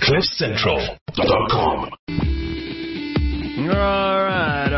CliffCentral.com. All right.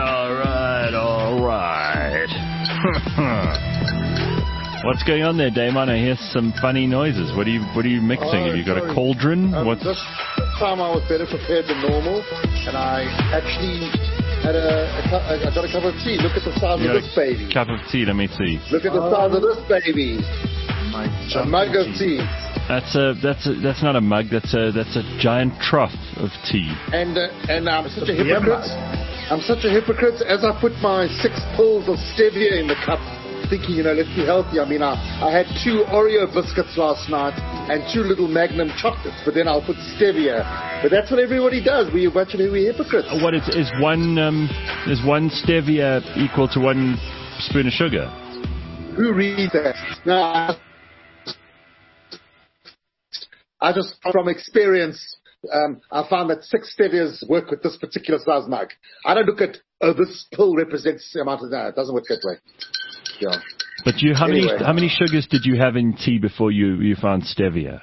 What's going on there, Damon? I hear some funny noises. What are you mixing? Have you got a cauldron? This time I was better prepared than normal, and I actually had I got a cup of tea. Look at the size of this baby. Cup of tea. Let me see. Look at the size of this baby. A mug of tea. That's not a mug. That's a giant trough of tea. And I'm such a hypocrite. I'm such a hypocrite. As I put my 6 pills of stevia in the cup, thinking, let's be healthy. I mean, I had 2 Oreo biscuits last night and 2 little Magnum chocolates, but then I'll put stevia. But that's what everybody does. We're hypocrites. What is one stevia equal to 1 spoon of sugar? Who reads that? No, I just, from experience, I found that 6 stevias work with this particular size mug. I don't look at, this pill represents the amount of that. It doesn't work that way. Yeah. But how many sugars did you have in tea before you found stevia?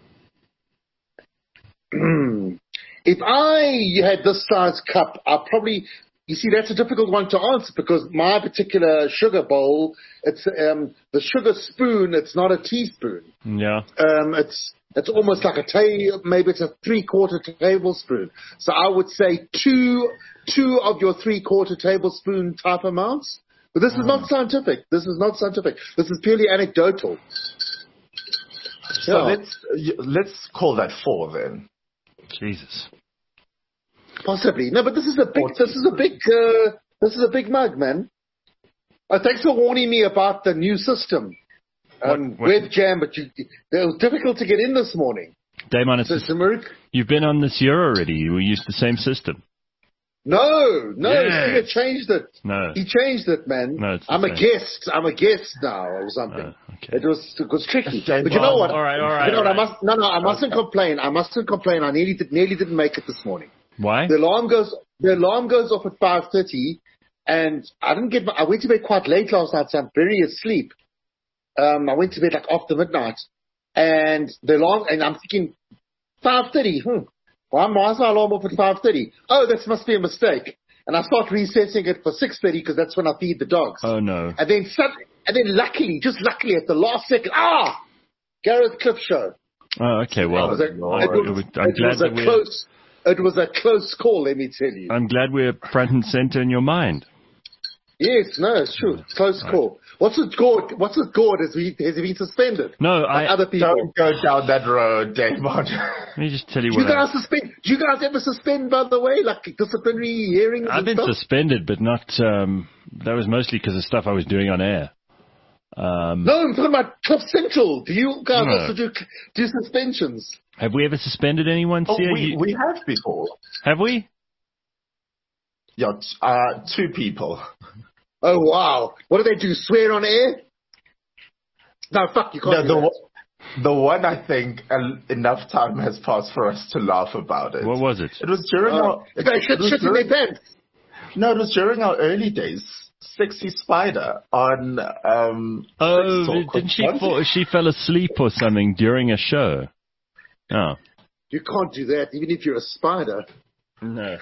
If I had this size cup, I'll probably... You see, that's a difficult one to answer because my particular sugar bowl, it's the sugar spoon. It's not a teaspoon. Yeah. It's almost like maybe it's a 3/4 tablespoon. So I would say two of your 3/4 tablespoon type amounts. But this is not scientific. This is purely anecdotal. So let's call that 4 then. Jesus. Possibly. No, but this is a big mug, man. Thanks for warning me about the new system. Web jam, but it was difficult to get in this morning. Damon, you've been on this year already. We used the same system. No, yes. He changed it. No. He changed it, man. No, I'm a guest now or something. Okay. It was tricky. But you know what? All right. I mustn't complain. I nearly didn't make it this morning. Why? The alarm goes off at 5:30, and I went to bed quite late last night, so I'm very asleep. I went to bed like after midnight, and I'm thinking 5:30. Why is my alarm off at 5:30? Oh, that must be a mistake. And I start resetting it for 6:30 because that's when I feed the dogs. Oh no! And then luckily at the last second, Gareth Cliff show. Oh, okay. Well, It was a close call, let me tell you. I'm glad we're front and center in your mind. Yes, no, it's true. Close call. What's with Gord? Has he been suspended? No, other people. Don't go down that road, Damon. Let me just tell you Do you guys ever suspend, by the way, like disciplinary hearings? I've been suspended, but not. That was mostly because of stuff I was doing on air. No, I'm talking about Cliff Central. Do you guys also do suspensions? Have we ever suspended anyone? We have before. Have we? Yeah, 2 people. Oh, wow. What do they do, swear on air? No, fuck, you can't do that. The one, I think, enough time has passed for us to laugh about it. What was it? It was during our... Shit in their pants. No, it was during our early days. Sexy Spider on... didn't she fell asleep or something during a show? Oh. You can't do that, even if you're a spider. No.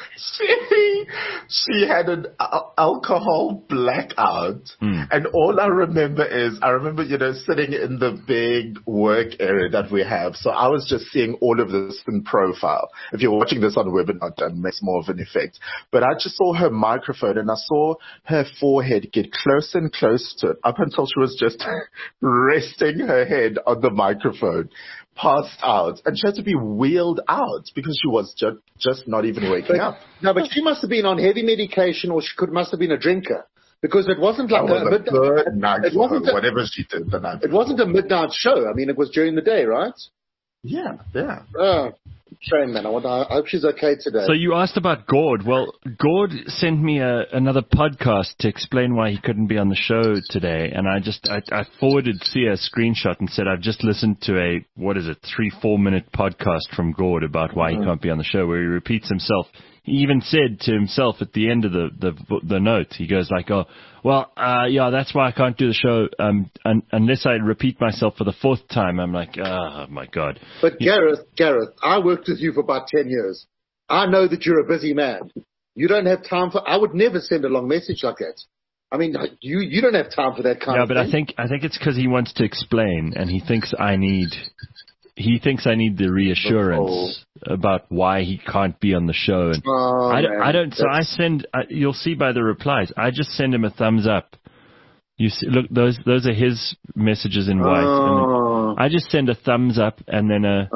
She had an alcohol blackout, and all I remember is, sitting in the big work area that we have. So I was just seeing all of this in profile. If you're watching this on webinar, it makes more of an effect. But I just saw her microphone, and I saw her forehead get closer and closer to it, up until she was just resting her head on the microphone. Passed out, and she had to be wheeled out because she was just not even waking up. No, but she must have been on heavy medication, or must have been a drinker, because it wasn't like whatever she did the night. It wasn't a midnight show. I mean, it was during the day, right? Yeah. Oh, shame, man. I hope she's okay today. So you asked about Gord. Well, Gord sent me another podcast to explain why he couldn't be on the show today, and I forwarded Sia a screenshot and said I've just listened to a 3-4 minute podcast from Gord about why he can't be on the show, where he repeats himself he even said to himself at the end of the note, he goes like, "Oh, well, yeah, that's why I can't do the show unless I repeat myself for the fourth time." I'm like, oh my God. But Gareth, I worked with you for about 10 years. I know that you're a busy man. You don't have time I would never send a long message like that. I mean, you don't have time for that kind of thing. Yeah, but I think it's because he wants to explain, and he thinks I need the reassurance about why he can't be on the show. And I don't. So I send. You'll see by the replies. I just send him a thumbs up. You see, look, those are his messages in white. And I just send a thumbs up and then an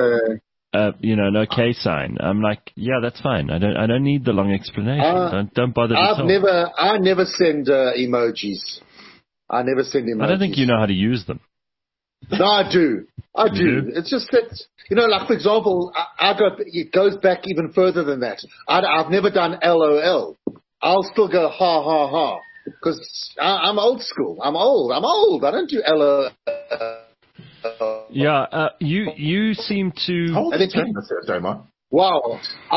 okay sign. I'm like, yeah, that's fine. I don't need the long explanation. Don't bother. I never send emojis. I never send emojis. I don't think you know how to use them. No, I do. It's just that, like, for example, it goes back even further than that. I've never done LOL. I'll still go ha ha ha because I'm old school. I'm old. I don't do LOL. Yeah, you seem to. Hold on, wow,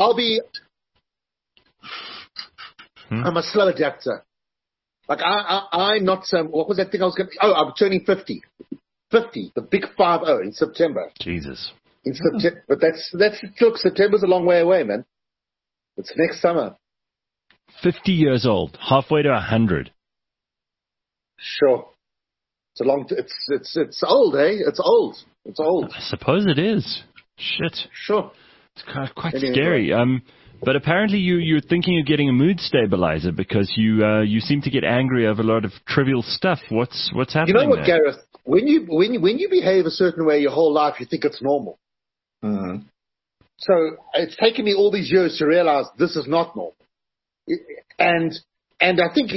I'm a slow adapter. Like I'm not some. What was that thing I was going? I'm turning 50. 50, the big 50 in September. Jesus. In September, but look, September's a long way away, man. It's next summer. 50 years old, halfway to 100. Sure. It's old, eh? It's old. I suppose it is. Shit. Sure. It's quite scary. But apparently you're thinking of getting a mood stabilizer because you seem to get angry over a lot of trivial stuff. What's happening? You know what, Gareth? When you behave a certain way your whole life, you think it's normal. Mm-hmm. So it's taken me all these years to realize this is not normal. And I think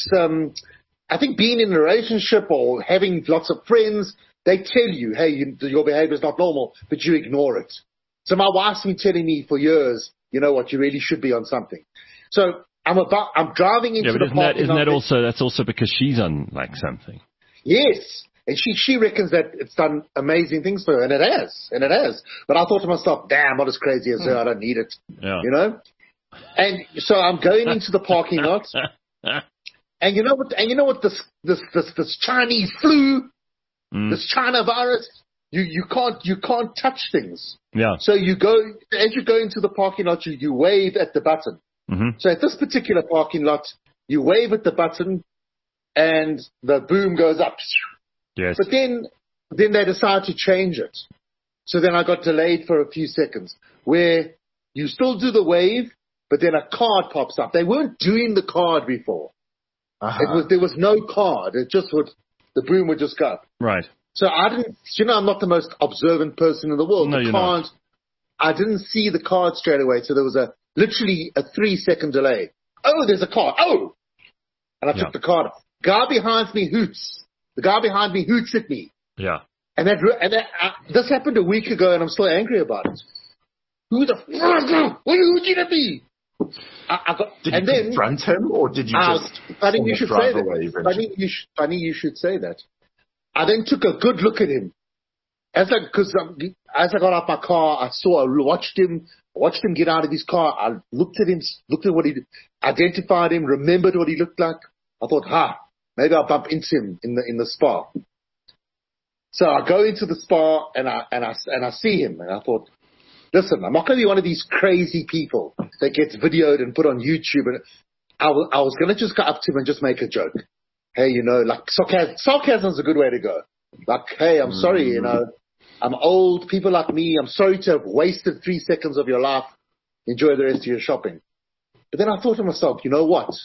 I think being in a relationship or having lots of friends, they tell you, hey, your behavior is not normal, but you ignore it. So my wife's been telling me for years, you know what, you really should be on something. So I'm driving into the park. That's also because she's on like something. Yes. And she reckons that it's done amazing things for her, and it has. But I thought to myself, damn, I'm not as crazy as her, I don't need it. Yeah. And so I'm going into the parking lot. And you know what this Chinese flu, this China virus, you can't touch things. Yeah. So as you go into the parking lot, you wave at the button. Mm-hmm. So at this particular parking lot, you wave at the button and the boom goes up. Yes. But then they decide to change it. So then I got delayed for a few seconds where you still do the wave, but then a card pops up. They weren't doing the card before. Uh-huh. There was no card. It just the boom would just go. Right. So I didn't, I'm not the most observant person in the world. No, you're not. I didn't see the card straight away. So there was literally a 3-second delay. Oh, there's a card. Oh! And I took the card. Guy behind me hoots. The guy behind me hoots at me. Yeah. And this happened a week ago, and I'm still angry about it. Who the fuck? What are you hooting at me? Did you confront him, or did you just funny you should say drive away? Funny you should say that. I then took a good look at him. As I got out my car, I watched him get out of his car. I looked at him, looked at what he did, identified him, remembered what he looked like. I thought, maybe I'll bump into him in the spa. So I go into the spa and I see him, and I thought, listen, I'm not going to be one of these crazy people that gets videoed and put on YouTube. And I was going to just go up to him and just make a joke. Hey, like sarcasm is a good way to go. Like, hey, I'm sorry, I'm old. People like me, I'm sorry to have wasted 3 seconds of your life. Enjoy the rest of your shopping. But then I thought to myself, you know what?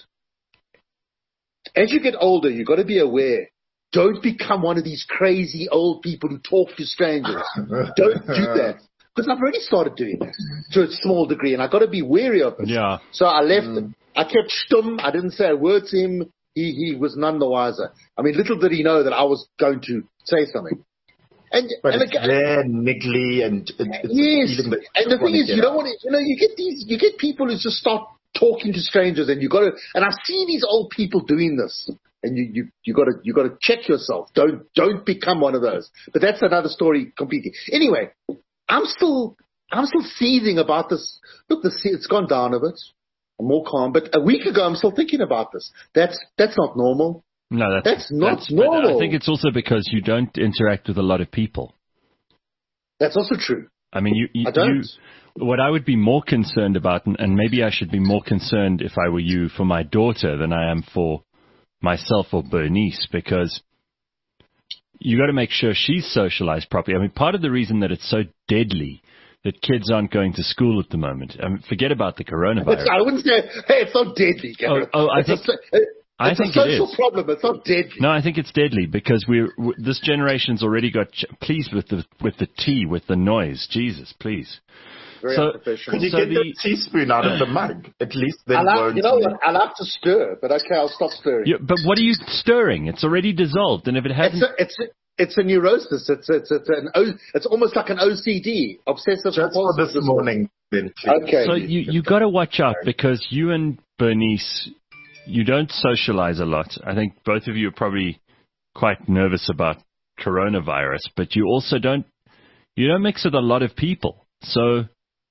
As you get older, you've got to be aware. Don't become one of these crazy old people who talk to strangers. Don't do that. Because I've already started doing that to a small degree, and I've got to be wary of it. Yeah. So I left him. I kept stum. I didn't say a word to him. He was none the wiser. I mean, little did he know that I was going to say something. But it's there, niggly, and yes. And the thing is, you don't want to. You get people who just start talking to strangers, and you got to. And I see these old people doing this, and you got to check yourself. Don't become one of those. But that's another story completely. Anyway, I'm still I'm still seething about this. Look, it's gone down a bit. I'm more calm. But a week ago, I'm still thinking about this. That's not normal. No, that's not normal. I think it's also because you don't interact with a lot of people. That's also true. I mean, I don't. What I would be more concerned about, and maybe I should be more concerned if I were you for my daughter than I am for myself or Bernice, because you got to make sure she's socialized properly. I mean, part of the reason that it's so deadly that kids aren't going to school at the moment, I mean, forget about the coronavirus. I wouldn't say, hey, it's not deadly, Gareth. I think it's a social problem. It's not deadly. No, I think it's deadly because this generation's already got. Please with the tea, with the noise, Jesus, please. Very artificial. Could you get the teaspoon out of the mug? At least then you know what? I like to stir, but okay, I'll stop stirring. Yeah, but what are you stirring? It's already dissolved, and if it hasn't, it's a neurosis. It's almost like an OCD, obsessive compulsive. Just for this morning, then. Okay. So you got to watch out because you and Bernice, you don't socialize a lot. I think both of you are probably quite nervous about coronavirus, but you also don't mix with a lot of people. So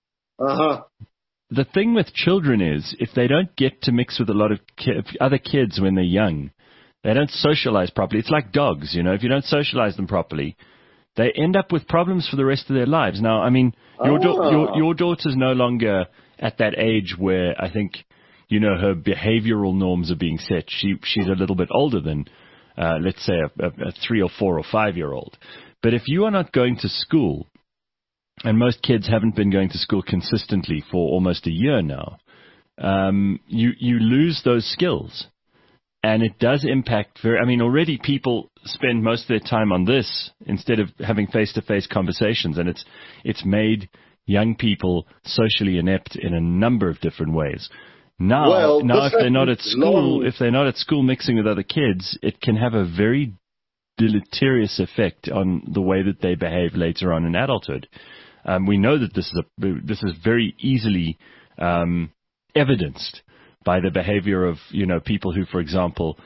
the thing with children is if they don't get to mix with a lot of other kids when they're young, they don't socialize properly. It's like dogs, if you don't socialize them properly, they end up with problems for the rest of their lives. Now, I mean, your daughter's no longer at that age where I think, her behavioral norms are being set. She's a little bit older than, let's say, a 3 or 4 or 5-year-old. But if you are not going to school, and most kids haven't been going to school consistently for almost a year now, you lose those skills. And it does impact already people spend most of their time on this instead of having face-to-face conversations. And it's made young people socially inept in a number of different ways. Now if they're not at school mixing with other kids, it can have a very deleterious effect on the way that they behave later on in adulthood. We know that this is very easily evidenced by the behavior of people who, for example,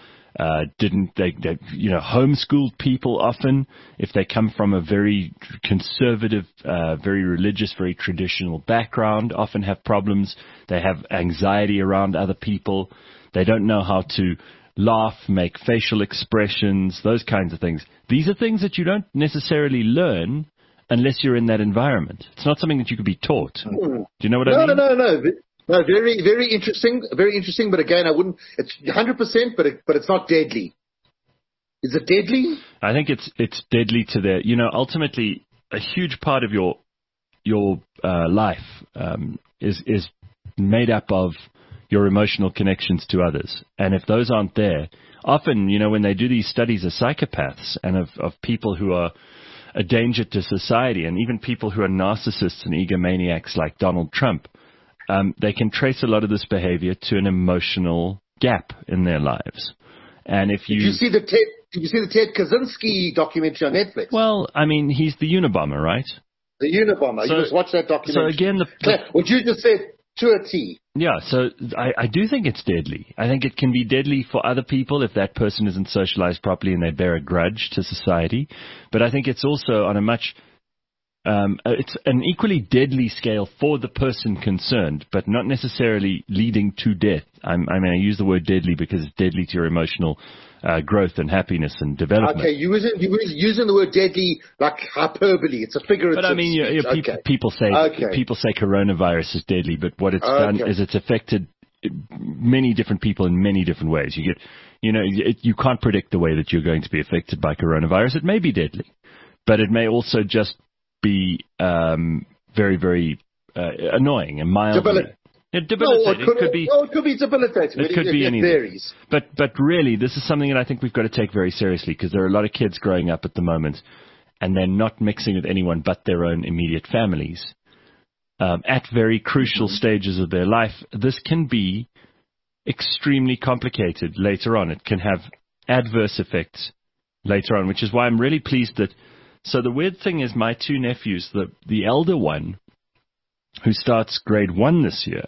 homeschooled people often. If they come from a very conservative, very religious, very traditional background, often have problems. They have anxiety around other people. They don't know how to laugh, make facial expressions, those kinds of things. These are things that you don't necessarily learn unless you're in that environment. It's not something that you could be taught. Do you know what I mean? No, very, very interesting. Very interesting. But again, I wouldn't. It's 100%, but it's not deadly. Is it deadly? I think it's deadly to their. Ultimately, a huge part of your life is made up of your emotional connections to others, and if those aren't there, often when they do these studies of psychopaths and of people who are a danger to society, and even people who are narcissists and egomaniacs like Donald Trump. They can trace a lot of this behavior to an emotional gap in their lives. And if Did you see the Ted Kaczynski documentary on Netflix? Well, I mean, he's the Unabomber, right? The Unabomber. You just watch that documentary. So again, what you just said to a T. Yeah, so I do think it's deadly. I think it can be deadly for other people if that person isn't socialized properly and they bear a grudge to society. But I think it's also on a much it's an equally deadly scale for the person concerned, but not necessarily leading to death. I use the word deadly because it's deadly to your emotional growth and happiness and development. Okay, you were using the word deadly like hyperbole. It's a figurative. But I mean, people say coronavirus is deadly, but what it's done is it's affected many different people in many different ways. You can't predict the way that you're going to be affected by coronavirus. It may be deadly, but it may also just be very, very annoying and mildly. Debilitating. It could be debilitating. It could be anything. Varies. But really, this is something that I think we've got to take very seriously because there are a lot of kids growing up at the moment and they're not mixing with anyone but their own immediate families. At very crucial stages of their life, this can be extremely complicated later on. It can have adverse effects later on, which is why I'm really pleased that. So the weird thing is my two nephews, the elder one, who starts grade 1 this year,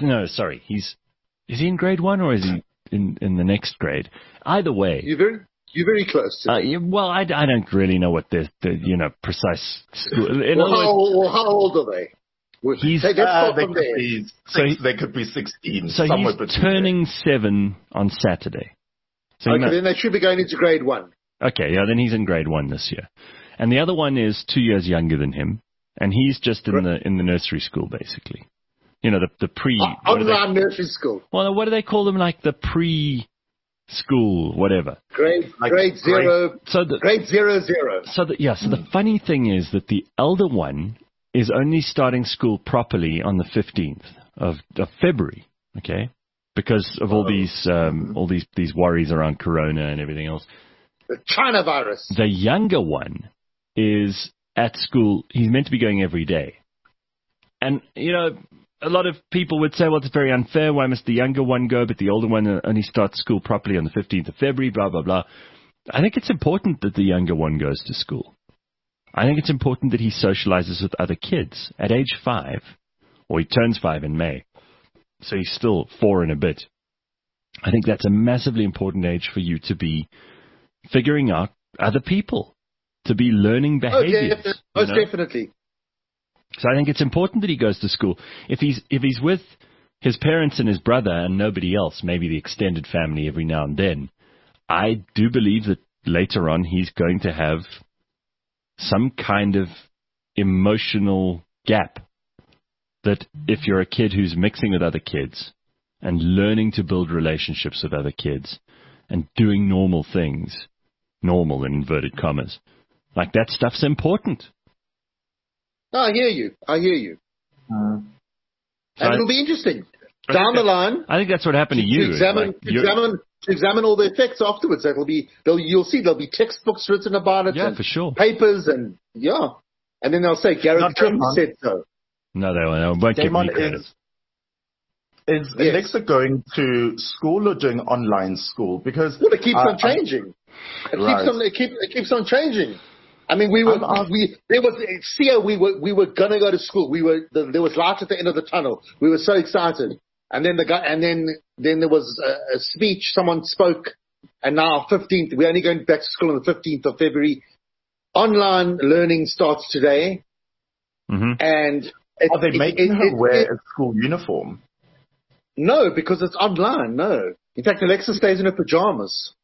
is he in grade 1 or is he in the next grade? Either way, You're very close to well, I don't really know what the precise school. How old are they? They could be 16. So he's turning 7 on Saturday. So then they should be going into grade 1. Okay, yeah, then he's in grade 1 this year. And the other one is 2 years younger than him, and he's just in the nursery school, basically. The pre... Online nursery school. Well, what do they call them? Like the pre-school, whatever. Grade 0. Grade 0. So the funny thing is that the elder one is only starting school properly on the 15th of February, okay? Because of all these worries around Corona and everything else. The China virus. The younger one is at school. He's meant to be going every day. And, a lot of people would say, well, it's very unfair. Why must the younger one go, but the older one only starts school properly on the 15th of February, blah, blah, blah. I think it's important that the younger one goes to school. I think it's important that he socializes with other kids at age 5, or he turns 5 in May, so he's still 4 and a bit. I think that's a massively important age for you to be figuring out other people, to be learning behaviors. Most definitely. So I think it's important that he goes to school. If he's with his parents and his brother and nobody else, maybe the extended family every now and then, I do believe that later on he's going to have some kind of emotional gap that if you're a kid who's mixing with other kids and learning to build relationships with other kids and doing normal things, normal in inverted commas, like that stuff's important. No, I hear you. And it'll be interesting. Down the line. I think that's what happened to you. To examine all the effects afterwards. You'll see there'll be textbooks written about it. Yeah, for sure. Papers and then they'll say Gareth Trim said so. No, they won't give me credit. Is Alexa going to school or doing online school? Because it keeps on changing. It keeps on changing. I mean, we were gonna go to school. There was light at the end of the tunnel. We were so excited. And then then there was a speech. Someone spoke, and now 15th. We're only going back to school on the 15th of February. Online learning starts today. Mm-hmm. And are they making her wear a school uniform? No, because it's online. No, in fact, Alexa stays in her pajamas.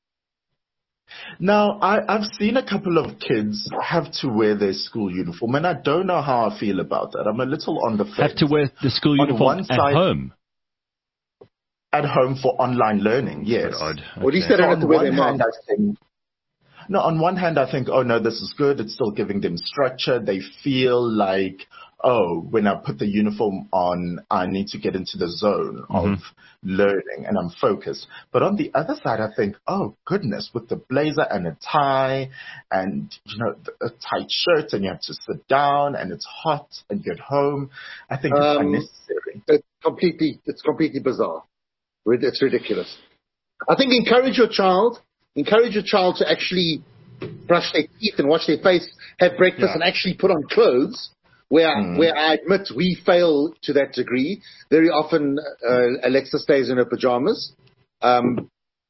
Now, I've seen a couple of kids have to wear their school uniform, and I don't know how I feel about that. I'm a little on the fence. Have to wear the school uniform at home? At home for online learning, yes. Okay. Well, at least they don't have to wear their mask. No, on one hand, I think, oh, no, this is good. It's still giving them structure. They feel like, oh, when I put the uniform on, I need to get into the zone of learning and I'm focused. But on the other side, I think, oh, goodness, with the blazer and a tie and, a tight shirt and you have to sit down and it's hot and you're at home, I think it's unnecessary. It's completely bizarre. It's ridiculous. I think encourage your child to actually brush their teeth and wash their face, have breakfast and actually put on clothes. Where I admit we fail to that degree. Very often, Alexa stays in her pajamas. But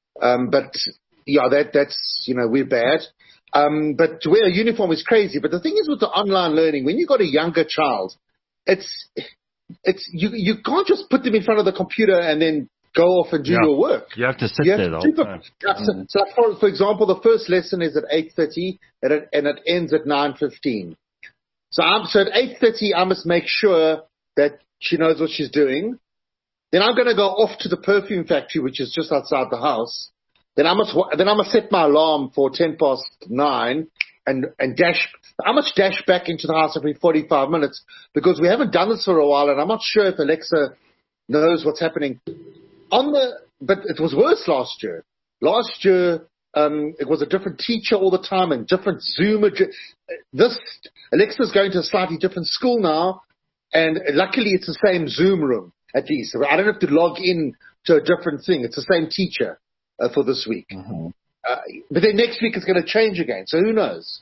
that's, we're bad. But to wear a uniform is crazy. But the thing is with the online learning, when you've got a younger child, you can't just put them in front of the computer and then go off and do your work. You have to sit there the whole time. So for example, the first lesson is at 8:30 and it ends at 9:15. So at 8:30, I must make sure that she knows what she's doing. Then I'm going to go off to the perfume factory, which is just outside the house. Then I must set my alarm for 9:10 and dash. I must dash back into the house every 45 minutes because we haven't done this for a while, and I'm not sure if Alexa knows what's happening. But it was worse last year. Last year, it was a different teacher all the time and different Zoom. Alexa's going to a slightly different school now, and luckily it's the same Zoom room at least. I don't have to log in to a different thing. It's the same teacher for this week. Mm-hmm. But then next week it's going to change again. So who knows?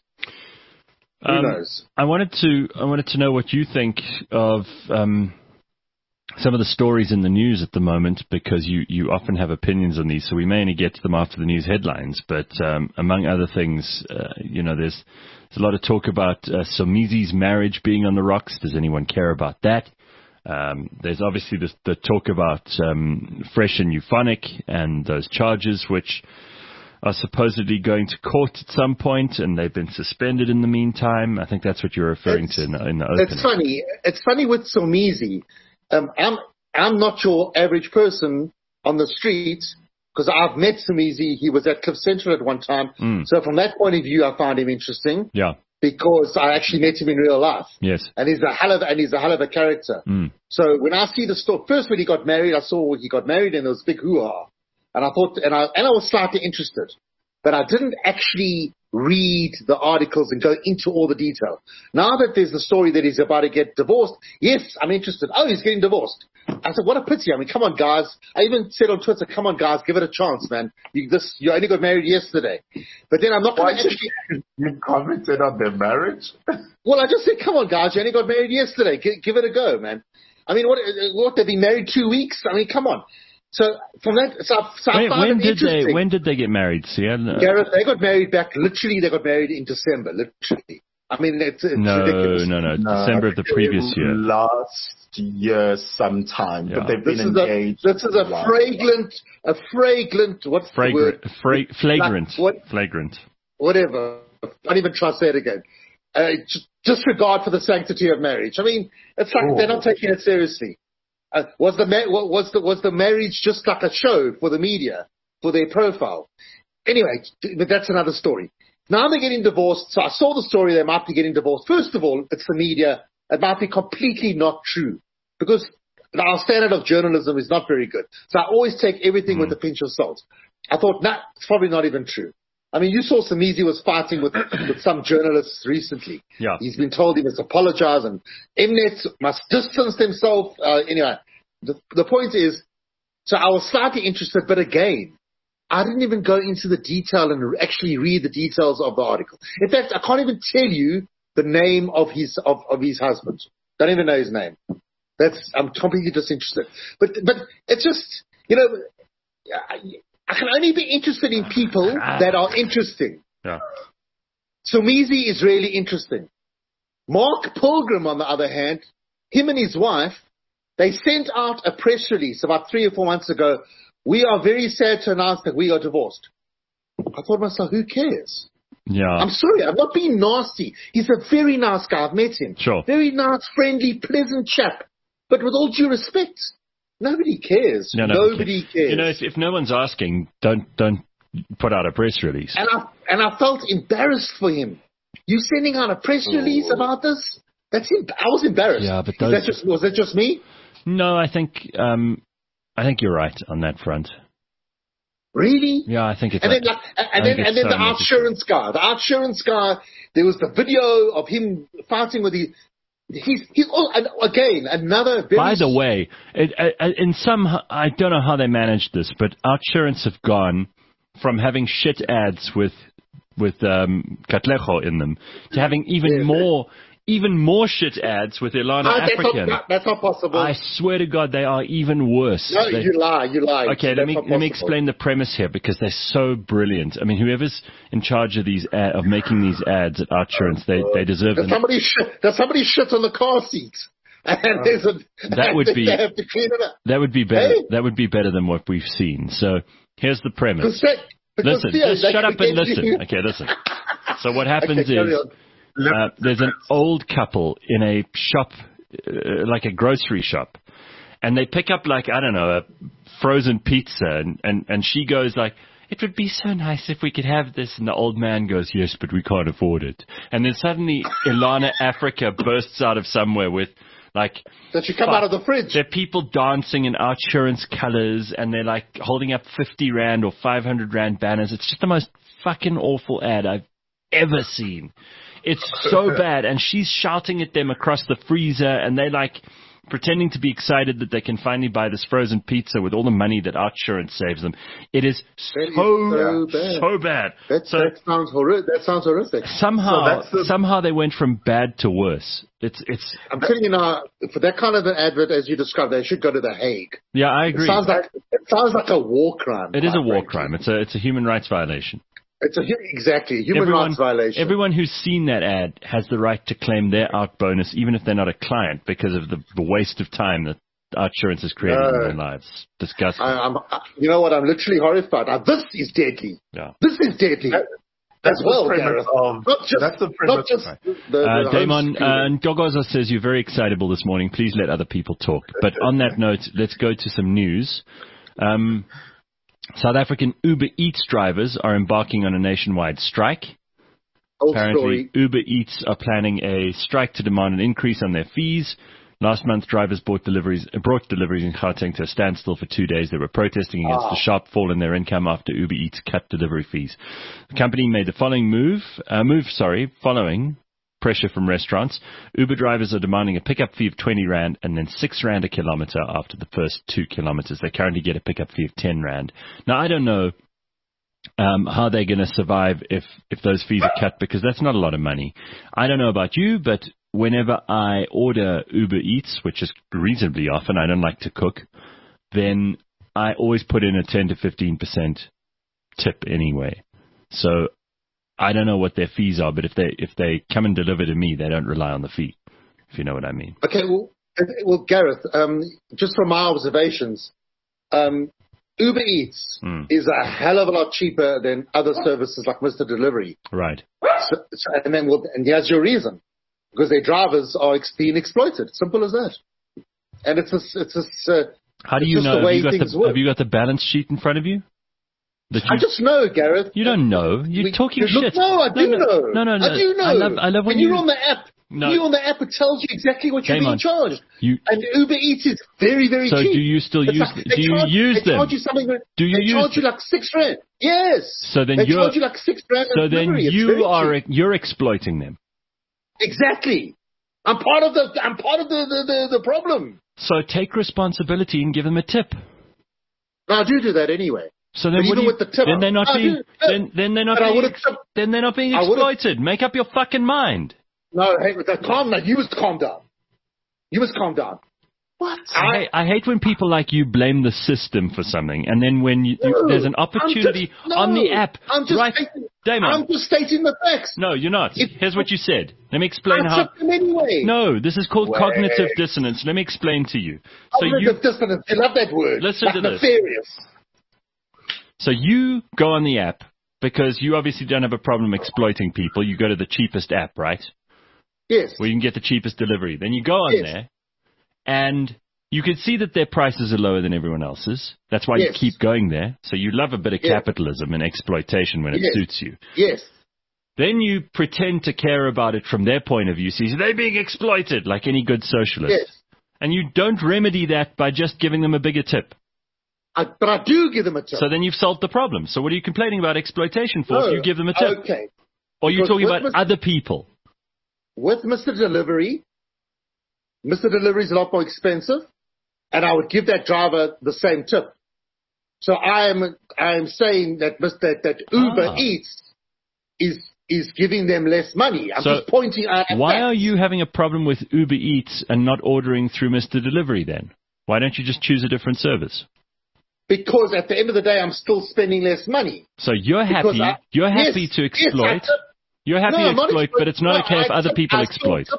Who knows? I wanted to know what you think of some of the stories in the news at the moment, because you often have opinions on these, so we may only get to them after the news headlines. But among other things, there's a lot of talk about Somizi's marriage being on the rocks. Does anyone care about that? There's obviously the talk about Fresh and Euphonic and those charges, which are supposedly going to court at some point, and they've been suspended in the meantime. I think that's what you're referring to in the opening. It's funny. It's funny with Somizi. I'm not your average person on the street, because I've met Somizi. He was at Cliff Central at one time. So from that point of view, I found him interesting. Yeah. Because I actually met him in real life. Yes. And he's a hell of a character. So when I see the story, first when he got married, I saw he got married and there was big hoo-ha. And I thought, and I was slightly interested, but I didn't actually read the articles and go into all the detail. Now that there's the story that he's about to get divorced, yes, I'm interested. Oh, he's getting divorced. I said, what a pity. I mean, come on, guys. I even said on Twitter, come on, guys, give it a chance, man. You only got married yesterday. But then I'm not going to actually... You commented on their marriage? Well, I just said, come on, guys, you only got married yesterday. Give it a go, man. I mean, what they've been married 2 weeks? I mean, come on. So from that, when did they get married? Gareth, they got married they got married in December, literally. I mean, it's ridiculous. No, December of the previous year. Last year sometime, but they've been engaged. This is a flagrant, what's the word? Flagrant. Whatever. Don't even trust that again. Disregard for the sanctity of marriage. I mean, it's like they're not taking it seriously. Was the marriage just like a show for the media, for their profile? Anyway, but that's another story. Now they're getting divorced. So I saw the story, they might be getting divorced. First of all, it's the media. It might be completely not true, because our standard of journalism is not very good. So I always take everything with a pinch of salt. I thought, it's probably not even true. I mean, you saw Somizi was fighting with some journalists recently. Yeah. He's been told he must apologize, and Mnet must distance himself. Anyway, the point is, so I was slightly interested, but again, I didn't even go into the detail and actually read the details of the article. In fact, I can't even tell you the name of his husband. Don't even know his name. I'm completely disinterested. But it's just, I can only be interested in people that are interesting. Yeah. Somizi is really interesting. Mark Pilgrim, on the other hand, him and his wife, they sent out a press release about 3 or 4 months ago. We are very sad to announce that we are divorced. I thought to myself, who cares? Yeah. I'm sorry, I'm not being nasty. He's a very nice guy. I've met him. Sure. Very nice, friendly, pleasant chap. But with all due respect, nobody cares. Nobody cares. If no one's asking, don't put out a press release. And I felt embarrassed for him. You sending out a press release about this? I was embarrassed. Yeah, but was that just me? No, I think you're right on that front. Really? Yeah, I think it's. And then the outsurance guy. The outsurance guy. There was the video of him fighting with the. He's again another. By the way, I don't know how they managed this, but Outsurance have gone from having shit ads with Katlego in them to having even more shit ads with Ilana African. That's not possible. I swear to God, they are even worse. No, you lie. Okay, let me explain the premise here, because they're so brilliant. I mean, whoever's in charge of of making these ads at Outsurance, they deserve them. There's somebody shit on the car seat. And they have to clean it up. That would be better. Hey? That would be better than what we've seen. So here's the premise. Listen, just shut up and listen. Okay, listen. So what happens is, there's an old couple in a shop, like a grocery shop, and they pick up a frozen pizza, and she goes like, it would be so nice if we could have this, and the old man goes, yes, but we can't afford it. And then suddenly Ilana Africa bursts out of somewhere with that should come out of the fridge. There are people dancing in Outsurance colors, and they're holding up 50 Rand or 500 Rand banners. It's just the most fucking awful ad I've ever seen. It's so bad, and she's shouting at them across the freezer, and they're pretending to be excited that they can finally buy this frozen pizza with all the money that Outsurance saves them. It is so bad. That sounds horrific. Somehow they went from bad to worse. I'm telling you now, for that kind of an advert as you described, they should go to The Hague. Yeah, I agree. It sounds like a war crime. It is a war crime. It's a human rights violation. Exactly, human rights violation. Everyone who's seen that ad has the right to claim their out bonus, even if they're not a client, because of the waste of time that Outsurance has created in their lives. Disgusting. You know what? I'm literally horrified. This is deadly. Yeah. This is deadly. That's the premise of... Damon, and Gogoza says you're very excitable this morning. Please let other people talk. But on that note, let's go to some news. South African Uber Eats drivers are embarking on a nationwide strike. Apparently, Uber Eats are planning a strike to demand an increase on their fees. Last month, drivers brought deliveries in Gauteng to a standstill for 2 days. They were protesting against the sharp fall in their income after Uber Eats cut delivery fees. The company made the following following pressure from restaurants. Uber drivers are demanding a pickup fee of 20 Rand and then 6 Rand a kilometer after the first 2 kilometers. They currently get a pickup fee of 10 Rand. Now, I don't know how they're going to survive if those fees are cut, because that's not a lot of money. I don't know about you, but whenever I order Uber Eats, which is reasonably often, I don't like to cook, then I always put in a 10 to 15% tip anyway. So I don't know what their fees are, but if they come and deliver to me, they don't rely on the fee, if you know what I mean. Okay, well, Gareth, just from my observations, Uber Eats is a hell of a lot cheaper than other services like Mr. Delivery. Right. And here's your reason. Because their drivers are being exploited. Simple as that. And how do you know? Have you got the balance sheet in front of you? I just know, Gareth. You don't know. You're talking shit. No, I do know. No. I do know. I love when you're on the app. No. You're on the app, it tells you exactly what you're being charged. And Uber Eats is very, very cheap. So do you still use them? Do you use them? They charge you something. They charge you like 6 Rand. Yes. So then they charge you like 6 Rand. So then you're exploiting them. Exactly. I'm part of the problem. So take responsibility and give them a tip. No, I do that anyway. So then with the tip, then they're not being then they're not being exploited. Make up your fucking mind. No, hey, calm down. You must calm down. What? I hate when people like you blame the system for something, and then when there's an opportunity on the app. Damon, I'm just stating the facts. No, you're not. Here's what you said. Let me explain how. Took them anyway. No, this is called cognitive dissonance. Let me explain to you. Cognitive dissonance. I love that word. Listen to this. Nefarious. So you go on the app because you obviously don't have a problem exploiting people. You go to the cheapest app, right? Yes. Where you can get the cheapest delivery. Then you go on there, and you can see that their prices are lower than everyone else's. That's why you keep going there. So you love a bit of capitalism and exploitation when it suits you. Yes. Then you pretend to care about it from their point of view. So they're being exploited like any good socialist. Yes. And you don't remedy that by just giving them a bigger tip. But I do give them a tip. So then you've solved the problem. So what are you complaining about exploitation for if you give them a tip? Okay. Or you're talking about other people? With Mr. Delivery is a lot more expensive, and I would give that driver the same tip. So I am saying that Uber Eats is giving them less money. I'm just pointing out. Why are you having a problem with Uber Eats and not ordering through Mr. Delivery then? Why don't you just choose a different service? Because at the end of the day, I'm still spending less money. So you're happy. You're happy to exploit. You're happy to exploit, but it's not okay if other people exploit.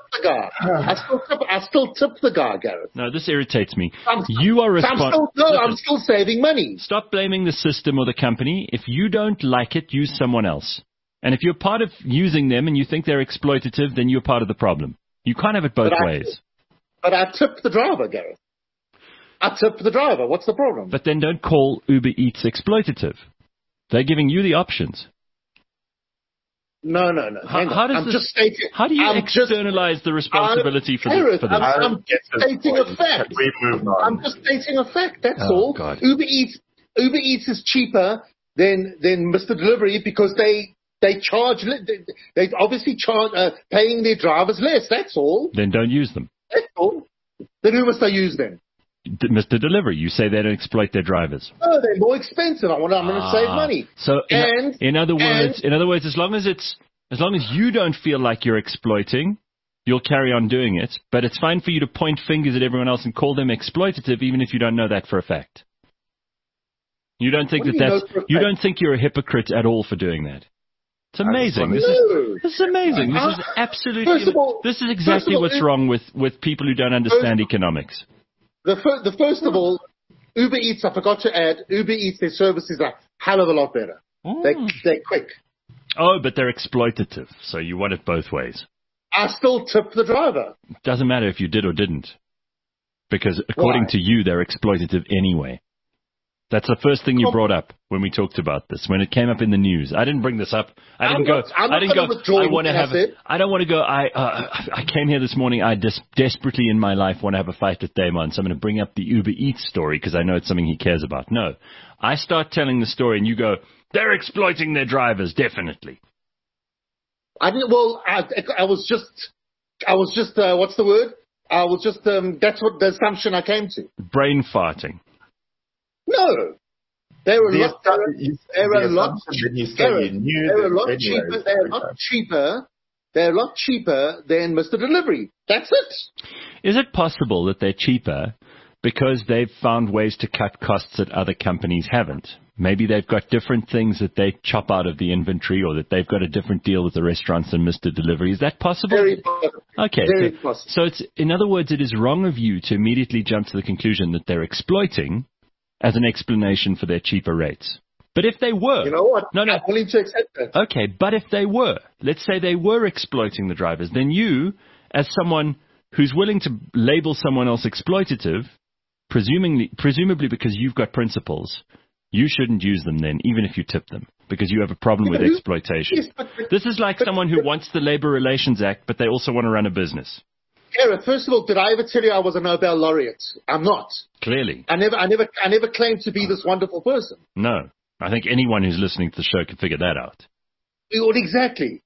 I still tip the guy, Gareth. No, this irritates me. You are responsible. I'm still saving money. Stop blaming the system or the company. If you don't like it, use someone else. And if you're part of using them and you think they're exploitative, then you're part of the problem. You can't have it both ways. But I tip the driver, Gareth. I tip the driver. What's the problem? But then don't call Uber Eats exploitative. They're giving you the options. No. How do you externalize the responsibility for this? I'm just stating a fact. I'm just stating a fact. That's all. God. Uber Eats is cheaper than Mr. Delivery because they obviously charge paying their drivers less. That's all. Then don't use them. That's all. Then who must I use then? Mr. Delivery. You say they don't exploit their drivers. Oh, they're more expensive. I'm going to save money. So in other words, as long as you don't feel like you're exploiting, you'll carry on doing it. But it's fine for you to point fingers at everyone else and call them exploitative, even if you don't know that for a fact. You don't think you don't think you're a hypocrite at all for doing that. It's amazing. This is amazing. This is absolutely. This is exactly what's wrong with people who don't understand economics. The first of all, Uber Eats, I forgot to add, Uber Eats, their services are a hell of a lot better. They're quick. Oh, but they're exploitative, so you want it both ways. I still tip the driver. Doesn't matter if you did or didn't. Because according to you, they're exploitative anyway. That's the first thing you brought up when we talked about this, when it came up in the news. I didn't bring this up. I came here this morning. I desperately in my life want to have a fight with Damon, so I'm going to bring up the Uber Eats story because I know it's something he cares about. No. I start telling the story and you go, they're exploiting their drivers, definitely. I was just, what's the word? That's what the assumption I came to. Brain farting. No, they were a lot cheaper than Mr. Delivery. That's it. Is it possible that they're cheaper because they've found ways to cut costs that other companies haven't? Maybe they've got different things that they chop out of the inventory, or that they've got a different deal with the restaurants than Mr. Delivery. Is that possible? Very possible. Okay. Very possible. So it's, in other words, it is wrong of you to immediately jump to the conclusion that they're exploiting as an explanation for their cheaper rates. But if they were... You know what? No. I'm willing to accept that. Okay, but if they were, let's say they were exploiting the drivers, then you, as someone who's willing to label someone else exploitative, presumably because you've got principles, you shouldn't use them then, even if you tip them, because you have a problem with exploitation. Yes, this is like someone who wants the Labor Relations Act, but they also want to run a business. Gareth, first of all, did I ever tell you I was a Nobel laureate? I'm not. Clearly. I never claimed to be this wonderful person. No. I think anyone who's listening to the show can figure that out. Exactly.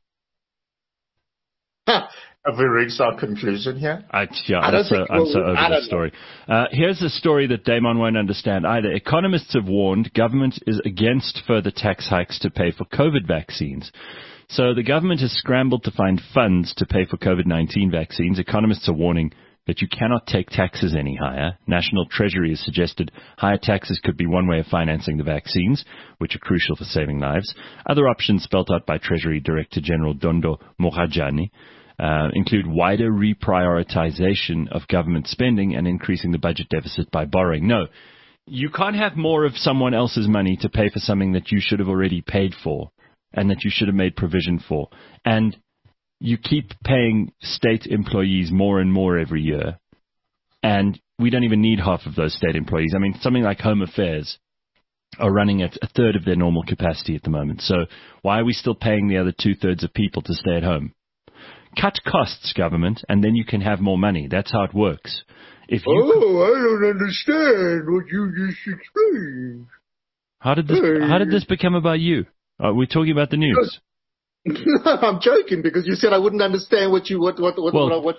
Have we reached our conclusion here? I'm so over this story. Here's a story that Damon won't understand either. Economists have warned government is against further tax hikes to pay for COVID vaccines. So the government has scrambled to find funds to pay for COVID-19 vaccines. Economists are warning that you cannot take taxes any higher. National Treasury has suggested higher taxes could be one way of financing the vaccines, which are crucial for saving lives. Other options spelt out by Treasury Director General Dondo Mohajani include wider reprioritization of government spending and increasing the budget deficit by borrowing. No, you can't have more of someone else's money to pay for something that you should have already paid for and that you should have made provision for. And you keep paying state employees more and more every year, and we don't even need half of those state employees. I mean, something like Home Affairs are running at a third of their normal capacity at the moment. So why are we still paying the other two-thirds of people to stay at home? Cut costs, government, and then you can have more money. That's how it works. I don't understand what you just explained. How did this become about you? We're talking about the news. I'm joking because you said I wouldn't understand what you talking about.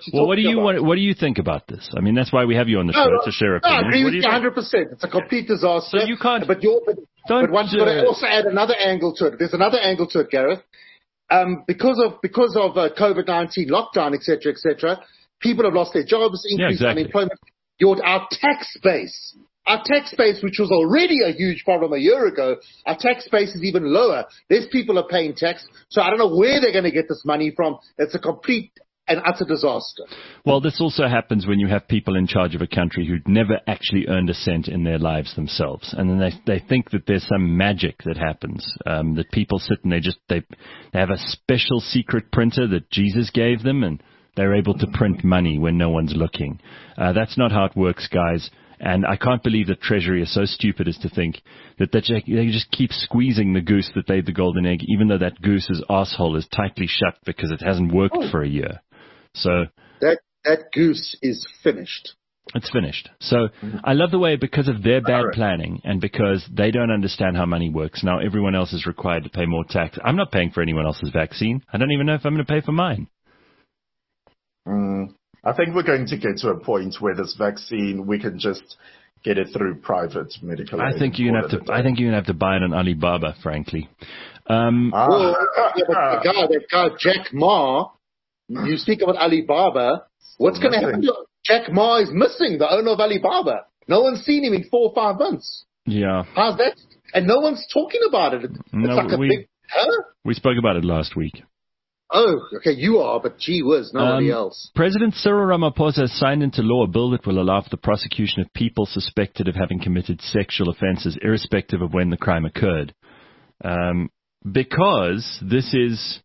What do you think about this? I mean, that's why we have you on the show to share opinions. I agree with you 100%. It's a complete disaster. So you can't. But one's got to also add another angle to it. There's another angle to it, Gareth. Because of COVID-19 lockdown, etc., people have lost their jobs, increased unemployment. Our tax base. Our tax base, which was already a huge problem a year ago, our tax base is even lower. Less people are paying tax, so I don't know where they're going to get this money from. It's a complete and utter disaster. Well, this also happens when you have people in charge of a country who'd never actually earned a cent in their lives themselves. And then they think that there's some magic that happens, that people sit and they have a special secret printer that Jesus gave them, and they're able to print money when no one's looking. That's not how it works, guys. And I can't believe that Treasury is so stupid as to think that they just keep squeezing the goose that laid the golden egg, even though that goose's asshole is tightly shut because it hasn't worked for a year. So that goose is finished. It's finished. So I love the way, because of their bad planning and because they don't understand how money works, now everyone else is required to pay more tax. I'm not paying for anyone else's vaccine. I don't even know if I'm going to pay for mine. I think we're going to get to a point where this vaccine, we can just get it through private medical aid. I think you're gonna have to buy it on Alibaba, frankly. That guy Jack Ma. You speak about Alibaba. What's going to happen to Jack Ma? Is missing, the owner of Alibaba. No one's seen him in 4 or 5 months. Yeah. How's that? And no one's talking about it. It's like a big. Huh? We spoke about it last week. Oh, okay, you are, but gee whiz, nobody else. President Cyril Ramaphosa has signed into law a bill that will allow for the prosecution of people suspected of having committed sexual offences, irrespective of when the crime occurred. Because this is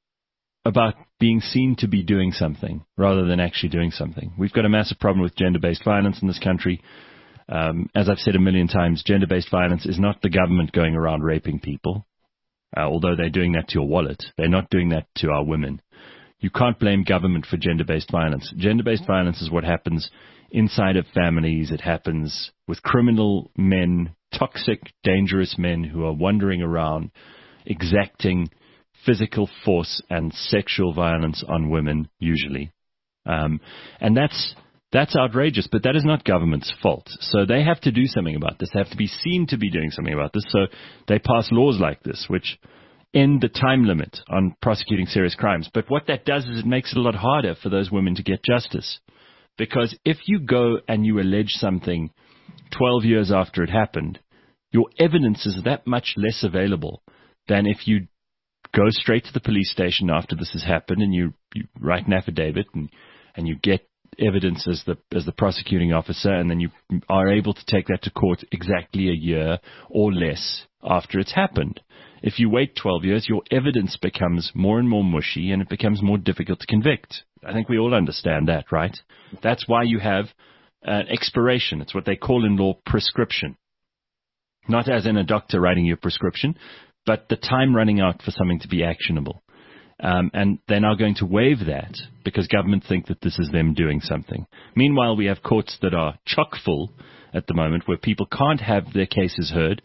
about being seen to be doing something rather than actually doing something. We've got a massive problem with gender-based violence in this country. As I've said a million times, gender-based violence is not the government going around raping people. Although they're doing that to your wallet, they're not doing that to our women. You can't blame government for gender-based violence. Gender-based violence is what happens inside of families. It happens with criminal men, toxic, dangerous men who are wandering around exacting physical force and sexual violence on women, usually. And that's outrageous, but that is not government's fault. So they have to do something about this. They have to be seen to be doing something about this. So they pass laws like this, which end the time limit on prosecuting serious crimes. But what that does is it makes it a lot harder for those women to get justice. Because if you go and you allege something 12 years after it happened, your evidence is that much less available than if you go straight to the police station after this has happened and you write an affidavit and you get evidence as the prosecuting officer, and then you are able to take that to court exactly a year or less after it's happened. If you wait 12 years, your evidence becomes more and more mushy and it becomes more difficult to convict. I think we all understand that, right? That's why you have an expiration. It's what they call in law prescription. Not as in a doctor writing you a prescription, but the time running out for something to be actionable. And they're now going to waive that because government think that this is them doing something. Meanwhile, we have courts that are chock full at the moment where people can't have their cases heard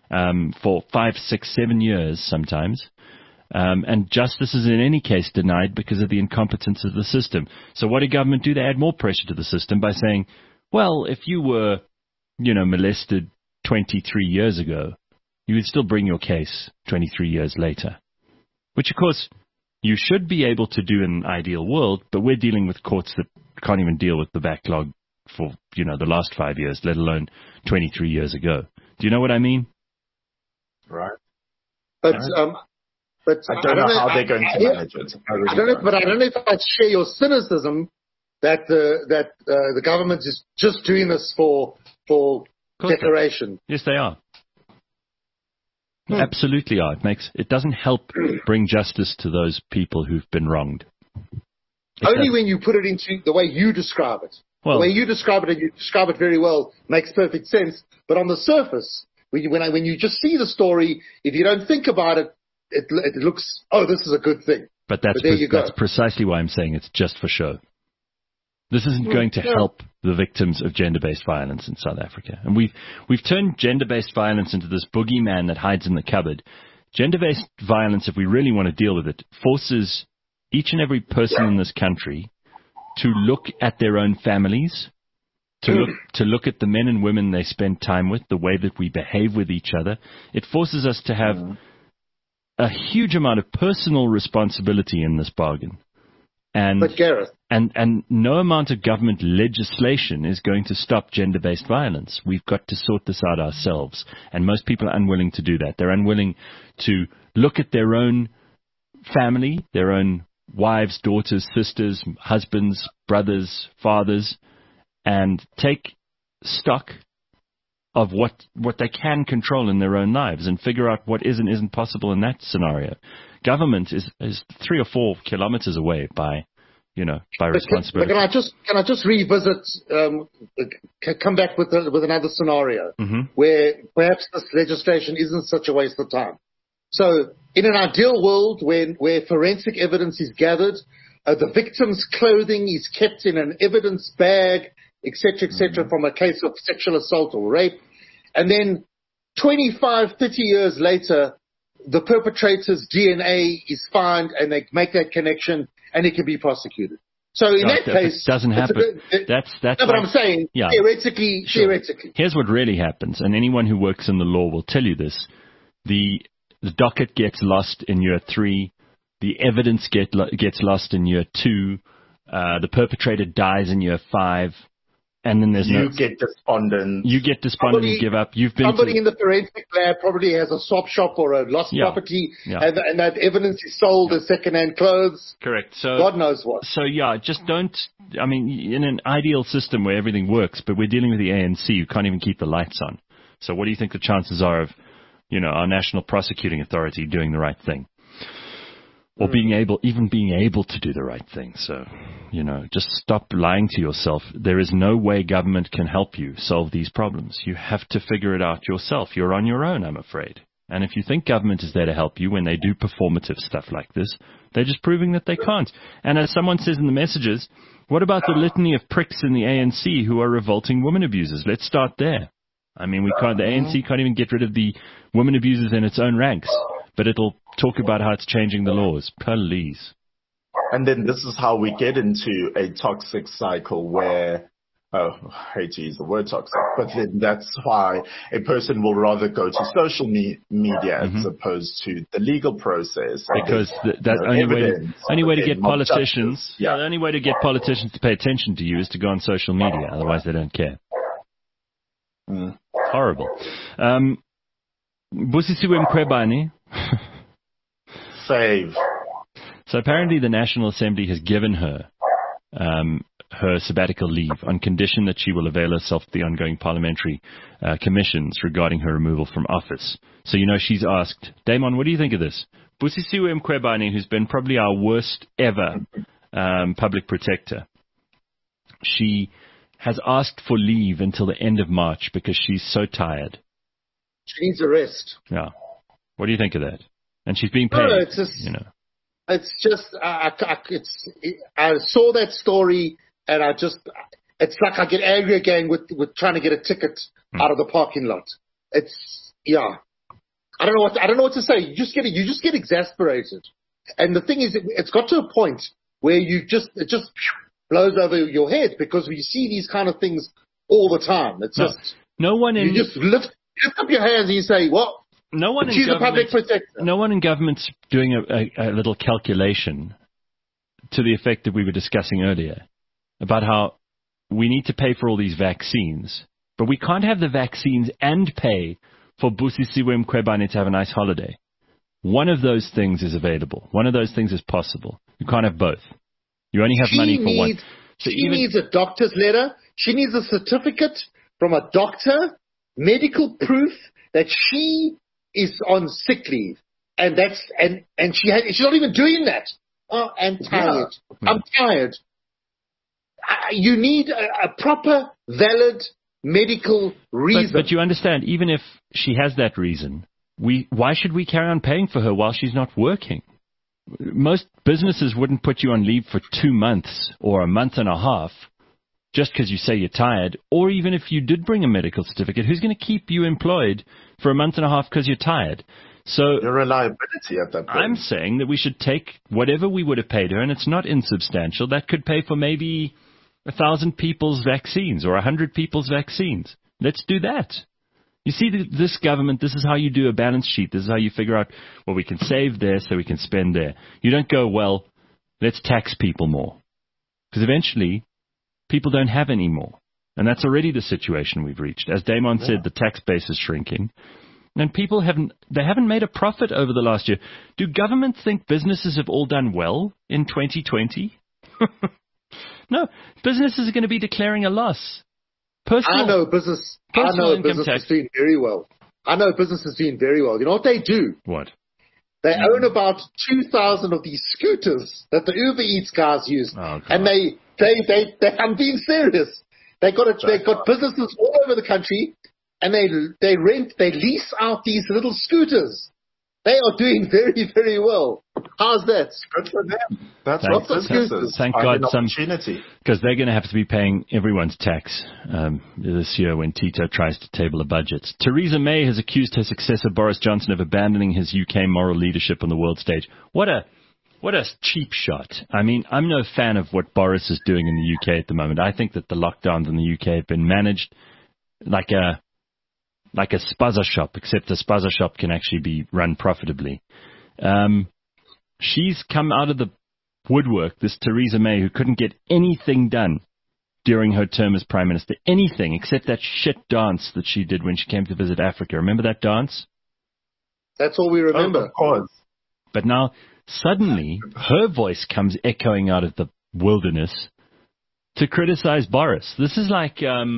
for 5, 6, 7 years sometimes. And justice is in any case denied because of the incompetence of the system. So what did government do? They add more pressure to the system by saying, well, if you were, molested 23 years ago, you would still bring your case 23 years later. Which, of course, you should be able to do in an ideal world, but we're dealing with courts that can't even deal with the backlog for, the last 5 years, let alone 23 years ago. Do you know what I mean? Right. But I don't know how they're going to manage it. I don't know if I'd share your cynicism that the government is just doing this for declaration. Yes, they are. Absolutely are. It doesn't help bring justice to those people who've been wronged. Only when you put it into the way you describe it. Well, the way you describe it, and you describe it very well, makes perfect sense. But on the surface, when you just see the story, if you don't think about it, it looks, this is a good thing. But that's precisely why I'm saying it's just for show. This isn't going to help the victims of gender-based violence in South Africa. And we've turned gender-based violence into this boogeyman that hides in the cupboard. Gender-based violence, if we really want to deal with it, forces each and every person in this country to look at their own families, to look at the men and women they spend time with, the way that we behave with each other. It forces us to have a huge amount of personal responsibility in this bargain. But Gareth, and no amount of government legislation is going to stop gender-based violence. We've got to sort this out ourselves. And most people are unwilling to do that. They're unwilling to look at their own family, their own wives, daughters, sisters, husbands, brothers, fathers, and take stock of what they can control in their own lives and figure out what is and isn't possible in that scenario. Government is 3 or 4 kilometers away by responsibility. But can I just revisit, come back with another scenario where perhaps this legislation isn't such a waste of time. So in an ideal world where forensic evidence is gathered, the victim's clothing is kept in an evidence bag, etc., from a case of sexual assault or rape. And then 25, 30 years later, the perpetrator's DNA is found and they make that connection and it can be prosecuted. So in that case, it doesn't happen. That's no, but I'm saying theoretically. Here's what really happens, and anyone who works in the law will tell you this: the docket gets lost in year 3, the evidence gets lost in year 2, the perpetrator dies in year 5. And then you get despondent. You give up. Somebody in the forensic lab probably has a swap shop or a lost property, and that evidence is sold as second-hand clothes. Correct. So God knows what. So just don't. I mean, in an ideal system where everything works, but we're dealing with the ANC, who can't even keep the lights on. So what do you think the chances are of, our National Prosecuting Authority doing the right thing? Or being able to do the right thing. So, just stop lying to yourself. There is no way government can help you solve these problems. You have to figure it out yourself. You're on your own, I'm afraid. And if you think government is there to help you when they do performative stuff like this, they're just proving that they can't. And as someone says in the messages, what about the litany of pricks in the ANC who are revolting women abusers? Let's start there. I mean, the ANC can't even get rid of the women abusers in its own ranks. But it'll talk about how it's changing the laws. Please. And then this is how we get into a toxic cycle where, I hate to use the word toxic, but then that's why a person will rather go to social media as opposed to the legal process. Because the only way to get politicians, the only way to get politicians to pay attention to you is to go on social media. Otherwise, they don't care. Horrible. Busisiwe Mkhwebane. Save. So apparently the National Assembly has given her her sabbatical leave on condition that she will avail herself of the ongoing parliamentary commissions regarding her removal from office. So, she's asked, Damon, what do you think of this? Busisiwe Mkhwebane, who's been probably our worst ever public protector, she has asked for leave until the end of March because she's so tired. She needs a rest. Yeah. What do you think of that? And she's being paid. No, it's just, it's just, I saw that story and it's like I get angry again with trying to get a ticket out of the parking lot. It's, I don't know what to say. You just get exasperated. And the thing is, it's got to a point where it just blows over your head because we see these kind of things all the time. It's you just lift up your hands and you say, well, she's a public protector. No one in government's doing a little calculation to the effect that we were discussing earlier about how we need to pay for all these vaccines, but we can't have the vaccines and pay for Busisiwe Mkhwebane to have a nice holiday. One of those things is available. One of those things is possible. You can't have both. You only have money for one. She needs a doctor's letter. She needs a certificate from a doctor, medical proof that she is on sick leave, and she's not even doing that. Oh, I'm tired. Yeah. I'm tired. You need a proper, valid medical reason. But you understand, even if she has that reason, why should we carry on paying for her while she's not working? Most businesses wouldn't put you on leave for 2 months or a month and a half just because you say you're tired, or even if you did bring a medical certificate, who's going to keep you employed for a month and a half because you're tired? So your reliability at that point. I'm saying that we should take whatever we would have paid her, and it's not insubstantial. That could pay for maybe 1,000 people's vaccines or 100 people's vaccines. Let's do that. You see, this government, this is how you do a balance sheet. This is how you figure out, well, we can save there so we can spend there. You don't go, well, let's tax people more. Because eventually, people don't have any more. And that's already the situation we've reached. As Damon said, the tax base is shrinking. And people haven't made a profit over the last year. Do governments think businesses have all done well in 2020? No, businesses are going to be declaring a loss. I know business is doing very well. I know business is doing very well. You know what they do? What? They own about 2,000 of these scooters that the Uber Eats guys use. Oh, and they I'm being serious. They've got businesses all over the country, and they lease out these little scooters. They are doing very, very well. How's that? Good for them. That's what businesses. Thank God, because they're going to have to be paying everyone's tax this year when Tito tries to table a budget. Theresa May has accused her successor Boris Johnson of abandoning his UK moral leadership on the world stage. What a What a cheap shot. I mean, I'm no fan of what Boris is doing in the UK at the moment. I think that the lockdowns in the UK have been managed like a spazza shop, except a spazza shop can actually be run profitably. She's come out of the woodwork, this Theresa May, who couldn't get anything done during her term as Prime Minister. Anything except that shit dance that she did when she came to visit Africa. Remember that dance? That's all we remember. Oh, of course. But now, suddenly, her voice comes echoing out of the wilderness to criticize Boris. This is like,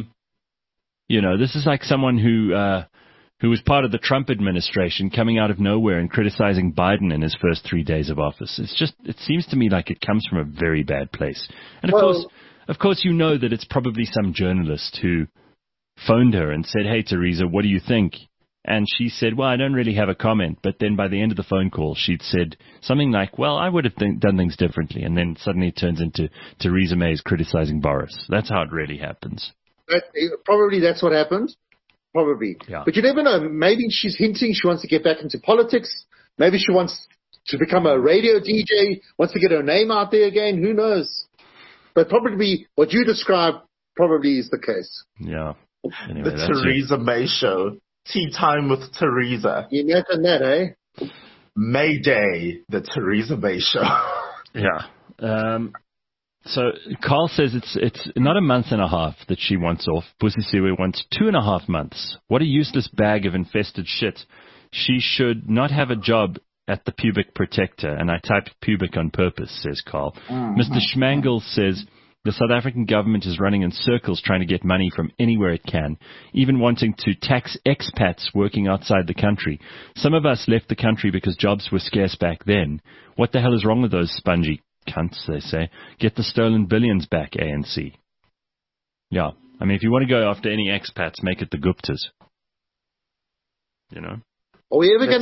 this is like someone who was part of the Trump administration coming out of nowhere and criticizing Biden in his first 3 days of office. It seems to me like it comes from a very bad place. And of course, you know that it's probably some journalist who phoned her and said, "Hey, Theresa, what do you think?" And she said, "Well, I don't really have a comment." But then by the end of the phone call, she'd said something like, "Well, I would have done things differently." And then suddenly it turns into Theresa May's criticizing Boris. That's how it really happens. Probably that's what happened. Probably. Yeah. But you never know. Maybe she's hinting she wants to get back into politics. Maybe she wants to become a radio DJ, wants to get her name out there again. Who knows? But probably what you described probably is the case. Yeah. Anyway, the Theresa May Show. Tea time with Theresa. You imagine that, eh? May Day, the Theresa May Show. Yeah. So Carl says it's not a month and a half that she wants off. Busisiwe wants 2.5 months. What a useless bag of infested shit. She should not have a job at the pubic protector. And I typed pubic on purpose, says Carl. Mr. Schmangel says the South African government is running in circles trying to get money from anywhere it can, even wanting to tax expats working outside the country. Some of us left the country because jobs were scarce back then. What the hell is wrong with those spongy cunts, they say? Get the stolen billions back, ANC. Yeah. I mean, if you want to go after any expats, make it the Guptas. You know? Are we ever going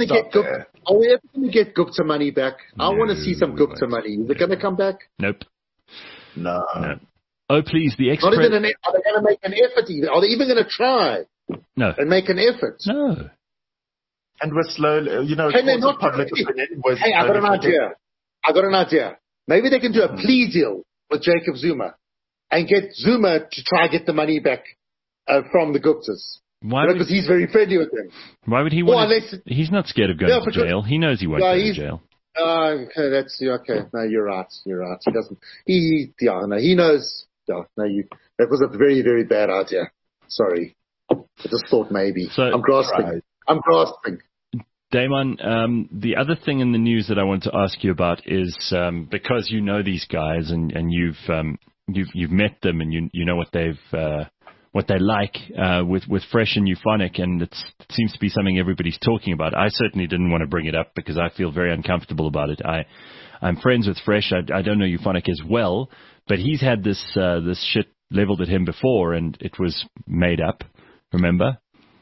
to get Gupta money back? I want to see some Gupta money. Is it going to come back? Nope. No. Oh, please, the are they going to make an effort either? Are they even going to try? No. And make an effort? No. And we're slowly, public opinion was... Hey, I got an idea. Maybe they can do a plea deal with Jacob Zuma and get Zuma to try to get the money back from the Guptas. Why? Because he's very friendly with them. Why would he want to... He's not scared of going to jail. He knows he won't go to jail. Okay, that's okay. No, you're right. He doesn't. He knows. Yeah, no, that was a very, very bad idea. Sorry, I just thought maybe. So, I'm grasping. Right. I'm grasping. Damon, the other thing in the news that I want to ask you about is because you know these guys and you've met them and you know what they like with Fresh and Euphonic, and it seems to be something everybody's talking about. I certainly didn't want to bring it up because I feel very uncomfortable about it. I'm friends with Fresh. I don't know Euphonic as well, but he's had this shit leveled at him before, and it was made up. Remember?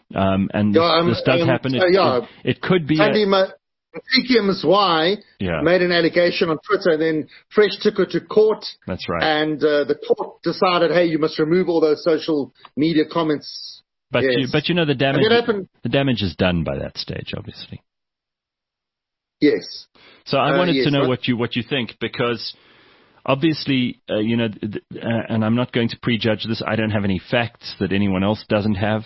This does happen. It could be. TKM's made an allegation on Twitter, and then Fresh took her to court. That's right. And the court decided, hey, you must remove all those social media comments. But the damage is done by that stage, obviously. Yes. So I wanted to know what you think, because obviously, and I'm not going to prejudge this. I don't have any facts that anyone else doesn't have.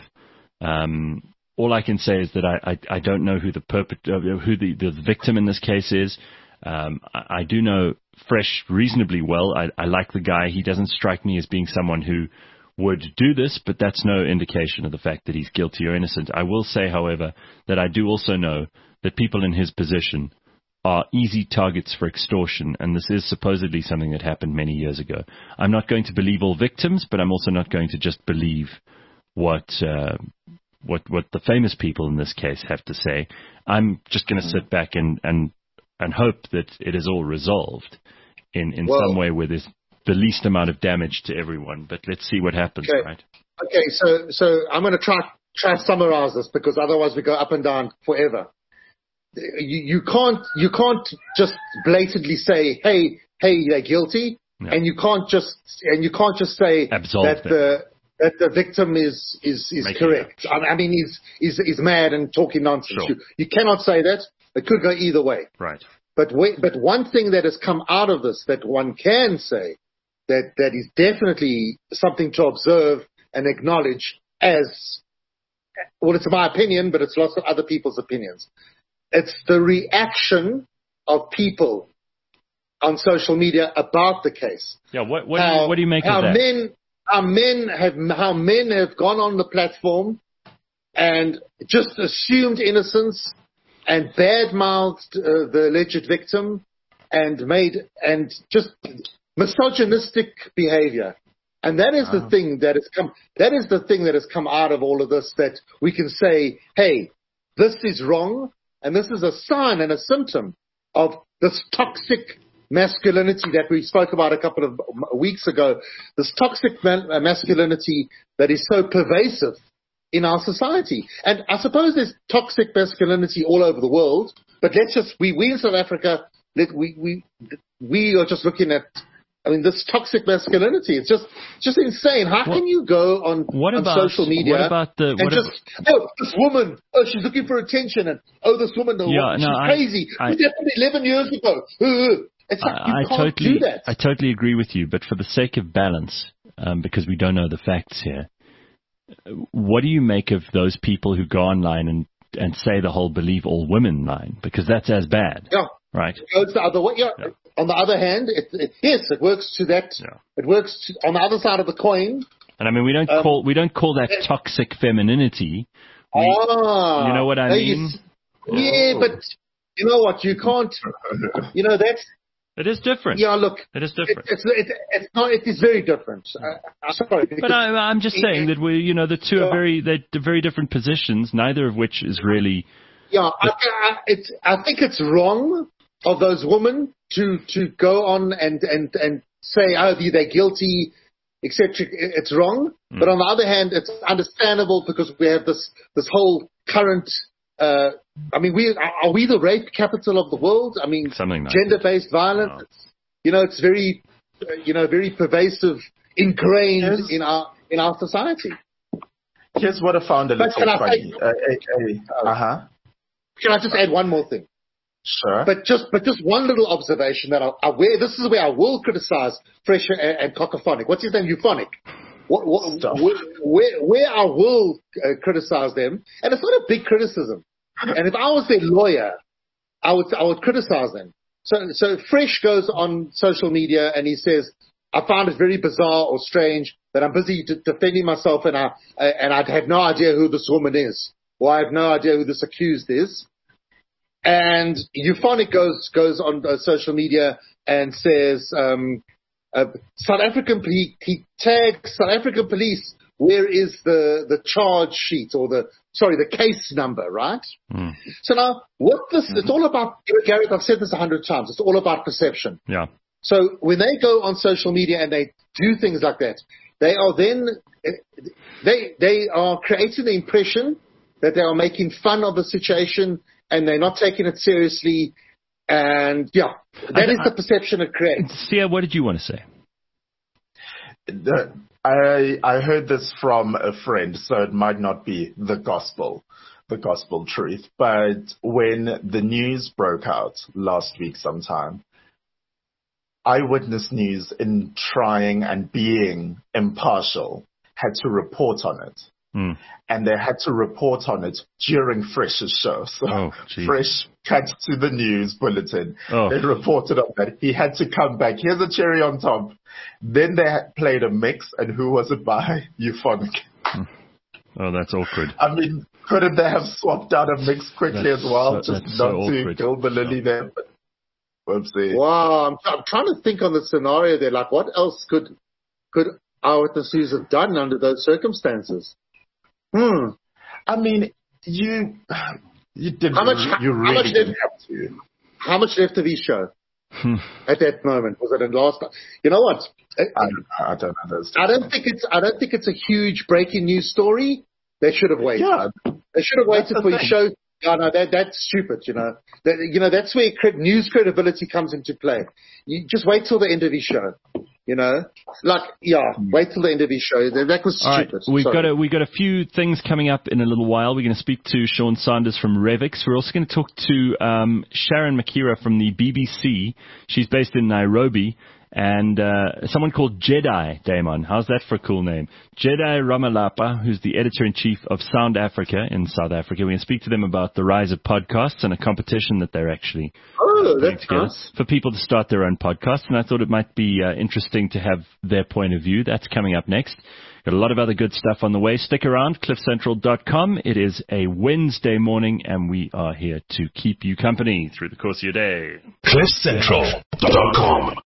All I can say is that I don't know who the victim in this case is. I do know Fresh reasonably well. I like the guy. He doesn't strike me as being someone who would do this, but that's no indication of the fact that he's guilty or innocent. I will say, however, that I do also know that people in his position are easy targets for extortion, and this is supposedly something that happened many years ago. I'm not going to believe all victims, but I'm also not going to just believe what the famous people in this case have to say. I'm just going to sit back and hope that it is all resolved in some way where there's the least amount of damage to everyone. But let's see what happens, right? Okay, so I'm going to try to summarize this, because otherwise we go up and down forever. You can't just blatantly say, hey, they're guilty, and you can't just say absolve that the victim is correct. I mean, he's mad and talking nonsense. Sure. You cannot say that. It could go either way. Right. But one thing that has come out of this that one can say that is definitely something to observe and acknowledge as, well, it's my opinion, but it's lots of other people's opinions. It's the reaction of people on social media about the case. Yeah, what do you make of that? How men have gone on the platform and just assumed innocence and badmouthed the alleged victim and just misogynistic behavior. And that is the thing that has come out of all of this, that we can say, hey, this is wrong, and this is a sign and a symptom of this toxic masculinity that we spoke about a couple of weeks ago, this toxic masculinity that is so pervasive in our society. And I suppose there's toxic masculinity all over the world, but we in South Africa, we are just looking at, this toxic masculinity. It's just insane. How can you go on social media this woman, she's looking for attention, and this woman, she's crazy. It happened 11 years ago. It's like you can't do that. I totally agree with you, but for the sake of balance, because we don't know the facts here, what do you make of those people who go online and say the whole believe all women line? Because that's as bad. Yeah. Right. It's the other way. Yeah. Yeah. On the other hand, it works to that. Yeah. It works on the other side of the coin. And we don't call that toxic femininity. You know what I mean? But you know what? You can't. That's. It is different. Yeah, look. It is different. It's not. It is very different. I'm sorry. But I'm just saying that the two are very different positions, neither of which is really. Yeah, I think it's wrong of those women to go on and say, they're guilty, etc. It's wrong. But on the other hand, it's understandable because we have this whole current. Are we the rape capital of the world? Something like gender-based violence. No. It's very, very pervasive, ingrained in our society. Here's what I found a little funny. Can I just add one more thing? Sure. But just one little observation that this is where I will criticize Fresh and Cacophonic. What's his name? Euphonic. Where I will criticize them, and it's not a big criticism. And if I was their lawyer, I would criticize them. So Fresh goes on social media and he says, I found it very bizarre or strange that I'm busy defending myself and I have no idea who this woman is, or I have no idea who this accused is. And Euphonic goes on social media and says, South African police, he tags South African police. Where is the charge sheet or the case number, right? So now it's all about, Gareth, I've said this 100 times. It's all about perception. Yeah. So when they go on social media and they do things like that, they are then, they are creating the impression that they are making fun of the situation and they're not taking it seriously. And that is the perception it creates. Sia, what did you want to say? I heard this from a friend, so it might not be the gospel truth. But when the news broke out last week sometime, Eyewitness News, in trying and being impartial, had to report on it. And they had to report on it during Fresh's show. So Fresh cut to the news bulletin. They reported on that. He had to come back. Here's a cherry on top. Then they had played a mix, and who was it by? Euphonic. Oh, that's awkward. Couldn't they have swapped out a mix quickly as well? Just not to kill the lily there. Whoopsie. Wow, I'm trying to think on the scenario there. Like, what else could Eyewitness News have done under those circumstances? You didn't. You really didn't have to. How much left of his show at that moment? Was it in last? You know what? I don't know. I don't think it's a huge breaking news story. They should have waited. Yeah. They should have waited for his show. No, that's stupid. That's where news credibility comes into play. You just wait till the end of his show. Wait till the end of his show. That was stupid. Right. We've got a few things coming up in a little while. We're going to speak to Sean Sanders from Revix. We're also going to talk to Sharon Makira from the BBC. She's based in Nairobi. And someone called Jedi, Damon. How's that for a cool name? Jedi Ramalapa, who's the editor-in-chief of Sound Africa in South Africa. We're going to speak to them about the rise of podcasts and a competition that they're actually putting together nice. For people to start their own podcasts. And I thought it might be interesting to have their point of view. That's coming up next. Got a lot of other good stuff on the way. Stick around, cliffcentral.com. It is a Wednesday morning, and we are here to keep you company through the course of your day. cliffcentral.com